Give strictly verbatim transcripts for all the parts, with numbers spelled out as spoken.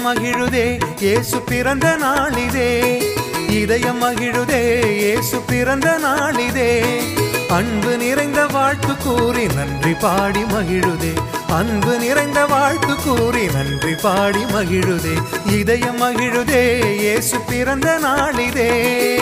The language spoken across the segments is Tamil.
மகிழுதே இயேசு பிறந்த நாளிதே, இதயம் மகிழுதே இயேசு பிறந்த நாளிதே. அன்பு நிறைந்த வாழ்த்து கூறி நன்றி பாடி மகிழுதே, அன்பு நிறைந்த வாழ்த்து கூறி நன்றி பாடி மகிழுதே, இதயம் மகிழுதே இயேசு பிறந்த நாளிதே.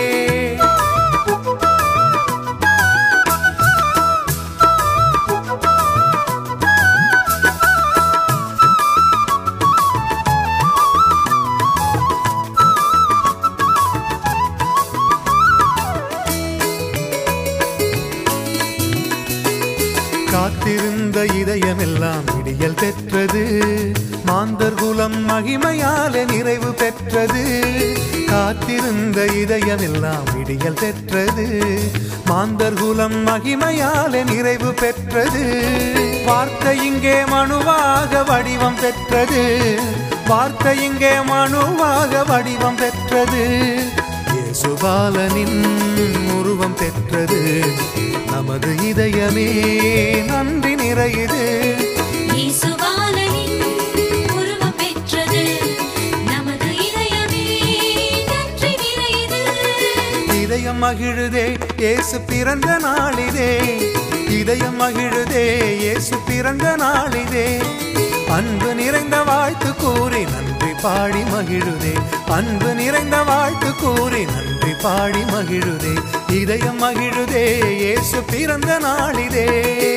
காத்திருந்த இதயமெல்லாம் விடியல் பெற்றது, மாந்தர் குலம் மகிமையாலே நிறைவு பெற்றது. காத்திருந்த இதயமெல்லாம் விடியல் பெற்றது, மாந்தர் குலம் மகிமையாலே நிறைவு பெற்றது. வார்த்தை இங்கே மனுவாக வடிவம் பெற்றது, வார்த்தை இங்கே மனுவாக வடிவம் பெற்றது. இயேசுபாலனின் உருவம் பெற்றது, நமது இதயமே நன்றி நிறையுது. இயேசுபாலனின் உருவம் பெற்றது, நமது இதயமே நன்றி நிறையுது. இதயம் மகிழுதே இயேசு பிறந்த நாளிதே, இதயம் மகிழுதே இயேசு பிறந்த நாளிதே. அன்பு நிறைந்த வாழ்த்து கூறி நன்றி பாடி மகிழுதே, அன்பு நிறைந்த வாழ்த்து கூறி நன்றி பாடி மகிழுதே, இதயம் மகிழுதே இயேசு பிறந்த நாளிதே.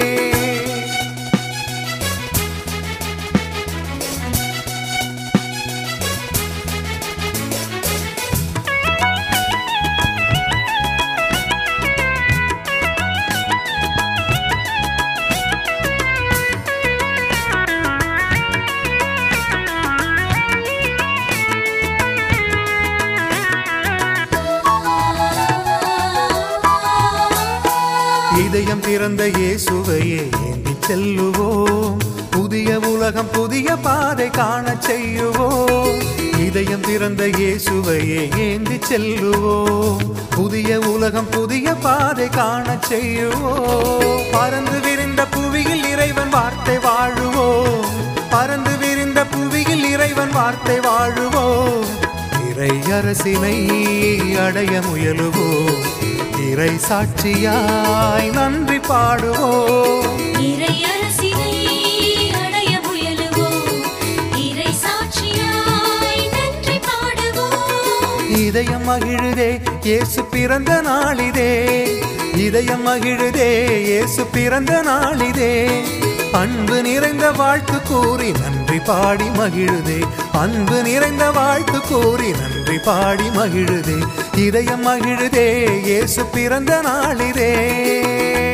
இதயம் திறந்த இயேசுவையே ஏந்தி செல்லுவோம், புதிய உலகம் புதிய பாதை காண செய்யுவோம். இதயம் திறந்த இயேசுவையே ஏந்தி செல்லுவோம், புதிய உலகம் புதிய பாதை காண செய்யுவோம். பறந்து விரிந்த புவியில் இறைவன் வார்த்தை வாழுவோம், பறந்து விரிந்த புவியில் இறைவன் வார்த்தை வாழுவோம். இறை அரசினை அடைய முயலுவோம், இறை சாட்சியாய் நன்றி பாடுவோம். இறை அரசினை அடைய முயலுவோம், இறை சாட்சியாய் நன்றி பாடுவோம். இதயம் மகிழுதே இயேசு பிறந்த நாளிதே, இதயம் மகிழுதே இயேசு பிறந்த நாளிதே. அன்பு நிறைந்த வாழ்த்து கூறி நன்றி பாடி மகிழுதே, அன்பு நிறைந்த வாழ்த்து கூறி நன்றி பாடி மகிழுதே, இதயம் மகிழுதே இயேசு பிறந்த நாளிதே.